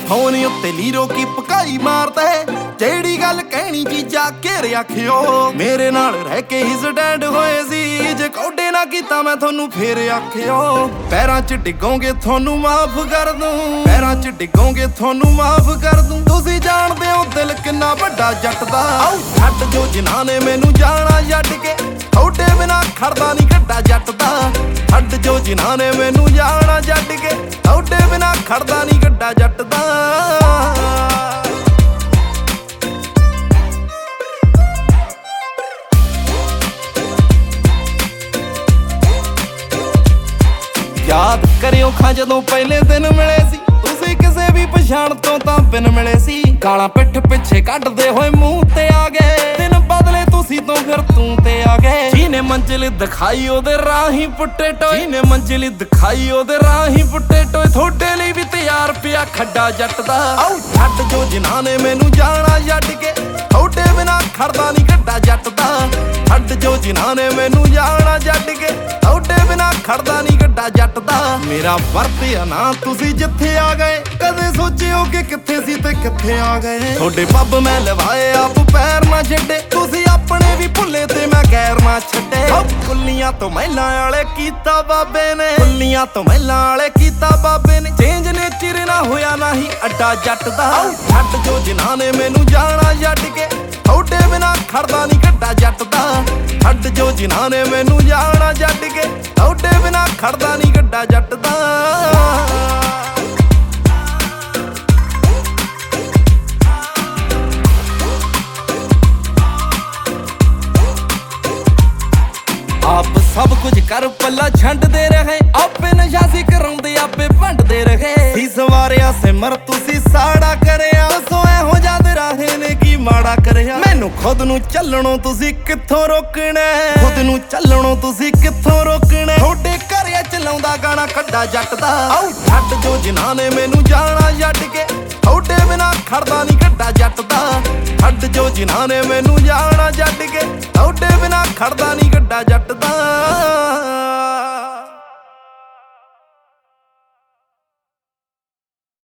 phone ਉੱਤੇ ਲੀਰੋ ਕੀ ਪਕਾਈ ਮਾਰਦਾ ਜਿਹੜੀ ਗੱਲ ਕਹਿਣੀ ਚੀਜ਼ਾਂ ਘੇਰ ਆਖਿਓ ਮੇਰੇ ਨਾਲ ਰਹਿ ਕੇ ਹੀ ਸਟੈਂਡ ਹੋਏ ਸੀ ਜੇ ਕੌਡੇ ਨਾ ਕੀਤਾ ਮੈਂ ਤੁਹਾਨੂੰ ਫੇਰ ਆਖਿਓ ਪੈਰਾਂ 'ਚ ਡਿੱਗੋਗੇ ਤੁਹਾਨੂੰ ਮਾਫ ਕਰ ਦੂੰ ਪੈਰਾਂ 'ਚ ਡਿੱਗੋਗੇ ਤੁਹਾਨੂੰ ਮਾਫ ਕਰ ਦੂੰ ਤੁਸੀਂ ਜਾਣਦੇ ਹੋ ਦਿਲ ਕਿੰਨਾ ਵੱਡਾ ਜੱਟ ਦਾ ਆਓ ਛੱਡ ਜੋ ਜਿਨ੍ਹਾਂ ਨੇ ਮੈਨੂੰ ਜਾਣਾ ਛੱਡ ਕੇ ਕੌਡੇ ਬਿਨਾ ਖੜਦਾ ਨਹੀਂ ਗੱਡਾ ਜੱਟ ਦਾ ਛੱਡ ਜੋ ਜਿਨ੍ਹਾਂ ਨੇ ਮੈਨੂੰ ਜਾਣਾ ਛੱਡ ਕੇ ਕੌਡੇ ਬਿਨਾ ਖੜਦਾ ਨਹੀਂ ਗੱਡਾ ਜੱਟ ਦਾ ਯਾਦ ਕਰਿਓ ਖਾਂ ਜਦੋਂ ਪਹਿਲੇ ਦਿਨ ਮਿਲੇ ਸੀ ਤੁਸੀਂ ਕਿਸੇ ਵੀ ਪਛਾਣ ਤੋਂ ਤਾਂ ਬਿਨ ਮਿਲੇ ਸੀ ਗਾਲਾਂ ਪਿੱਠ ਪਿੱਛੇ ਕੱਢਦੇ ਹੋਏ ਮੂੰਹ ਤੇ ਆ ਗਏ ਦਿਨ ਬਦਲੇ ਤੁਸੀਂ ਤੋਂ ਫਿਰ ਤੂੰ ਤੇ ਆ ਗਏ ਜਿਹਨੇ ਮੰਜ਼ਿਲ ਦਿਖਾਈ ਉਹਦੇ ਰਾਹੀਂ ਪੁੱਟੇ ਟੋਏ ਜਿਹਨੇ ਮੰਜ਼ਿਲ ਦਿਖਾਈ ਉਹਦੇ ਰਾਹੀਂ ਪੁੱਟੇ ਟੋਏ ਤੁਹਾਡੇ ਲਈ ਵੀ ਤਿਆਰ ਪਿਆ ਖੱਡਾ ਜੱਟ ਦਾ ਆਓ ਛੱਡ ਜੋ ਜਿਨ੍ਹਾਂ ਨੇ ਮੈਨੂੰ ਜਾਣਾ ਛੱਡ ਕੇ ਤੁਹਾਡੇ ਬਿਨਾ ਖੜਦਾ ਨਹੀਂ ਗੱਡਾ ਜੱਟ ਦਾ ਛੱਡ ਜੋ ਜਿਨ੍ਹਾਂ ਨੇ ਮੈਨੂੰ ਜਾਣਾ ਛੱਡ ਕੇ ਤੁਹਾਡੇ ਬਿਨਾ ਖੜਦਾ ਨਹੀਂ ਗੱਡਾ ਜੱਟ ਦਾ ਮੇਰਾ ਵਰਤਿਆ ਨਾ ਤੁਸੀਂ ਜਿੱਥੇ ਆ ਗਏ ਕਦੇ ਸੋਚਿਓ ਕਿ ਕਿੱਥੇ ਸੀ ਤੇ ਕਿੱਥੇ ਆ ਗਏ ਤੁਹਾਡੇ ਪੱਬ ਮੈਂ ਲਵਾਏ ਆਪ ਪੈਰ ਨਾ ਛੱਡੇ ਤੁਸੀਂ ਆਪਣੇ ਵੀ ਭੁੱਲੇ ਤੇ ਮੈਂ ਗੈਰ ਨਾ ਛੱਡੇ ਕੁੱਲੀਆਂ ਤੋਂ ਮਹਿਲਾਂ ਵਾਲੇ ਕੀਤਾ ਬਾਬੇ ਨੇ ਕੁੱਲੀਆਂ ਤੋਂ ਮਹਿਲਾਂ ਵਾਲੇ ਕੀਤਾ ਬਾਬੇ ਨੇ ਚੇਂਜ ਨੇ ਚਿਰ ਨਾ ਹੋਇਆ ਨਾ ਹੀ ਅੱਡਾ ਜੱਟ ਦਾ ਛੱਡ ਜੋ ਜਿਨ੍ਹਾਂ ਨੇ ਮੈਨੂੰ ਜਾਣਾ ਛੱਡ ਕੇ ਤੁਹਾਡੇ ਬਿਨਾ ਖੜਦਾ ਨਹੀਂ ਗੱਡਾ ਜੱਟ ਦਾ ਛੱਡ ਜੋ ਜਿਨ੍ਹਾਂ ਨੇ ਮੈਨੂੰ ਜਾਣਾ ਛੱਡ ਕੇ ਤੁਹਾਡੇ ਬਿਨਾ ਖੜਦਾ ਨਹੀਂ ਗੱਡਾ ਜੱਟ ਦਾ ਆਪ ਸਭ ਕੁਝ ਕਰ ਪੱਲਾ ਛੰਡਦੇ ਰਹੇ ਆਪੇ ਨਸ਼ਾ ਸੀ ਕਰਾਉਂਦੇ ਆਪੇ ਵੰਡਦੇ ਰਹੇ ਸੀ ਸਵਾਰਿਆ ਸਿਮਰ ਤੁਸੀਂ ਸਾੜਾ ਕਰਿਆ ਦੱਸੋ ਇਹੋ ਜਦ ਰਾਹੇ ਨੇ ਕੀ ਮਾੜਾ ਕਰਿਆ ਮੈਨੂੰ ਖੁਦ ਨੂੰ ਚੱਲਣੋਂ ਤੁਸੀਂ ਕਿੱਥੋਂ ਰੋਕਣਾ ਖੁਦ ਨੂੰ ਚੱਲਣੋਂ ਤੁਸੀਂ ਕਿੱਥੋਂ ਰੋਕਣਾ ਤੁਹਾਡੇ ਘਰੇ ਚਲਾਉਂਦਾ ਗਾਣਾ ਕੱਢਾ ਜੱਟ ਦਾ ਆਓ ਛੱਡ ਜੋ ਜਿਨ੍ਹਾਂ ਨੇ ਮੈਨੂੰ ਜਾਣਾ ਛੱਡ ਕੇ ਤੁਹਾਡੇ ਬਿਨਾ ਖੜਦਾ ਨਹੀਂ ਗੱਡਾ ਜੱਟ ਦਾ ਛੱਡ ਜੋ ਜਿਨ੍ਹਾਂ ਨੇ ਮੈਨੂੰ ਜਾਣਾ ਛੱਡ ਕੇ ਤੁਹਾਡੇ ਬਿਨਾ ਖੜਦਾ ਨਹੀਂ ਗੱਡਾ ਜੱਟ ਦਾ